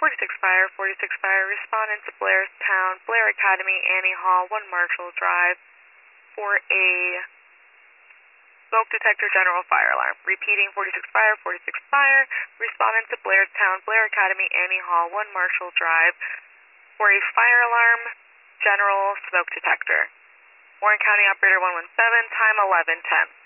46 Fire, respondent to Blairstown, Blair Academy, Annie Hall, 1 Marshall Drive, for a smoke detector general fire alarm. Repeating, 46 Fire, respondent to Blairstown, Blair Academy, Annie Hall, 1 Marshall Drive, for a fire alarm general smoke detector. Warren County Operator 117, time 11:10.